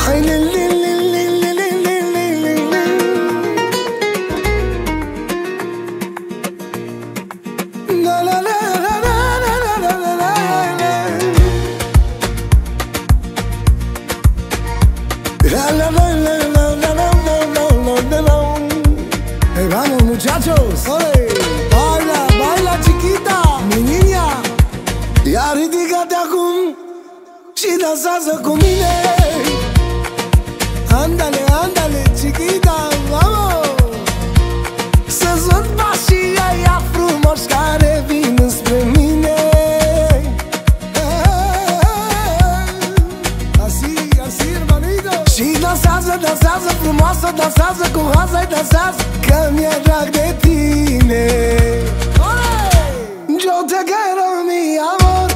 Vamos muchachos, ole. Baila, baila chiquita, mi niña. Ia ridică-te acum și dansează cu mine. Andale, andale chiquita, vamos. Să-ți văd pașii aia frumoși care vin spre mine. Así, así hermanito. Și dansează, dansează frumoasă, dansează cu haza-i dansează, că mi-e drag de tine. Yo te quiero mi amor.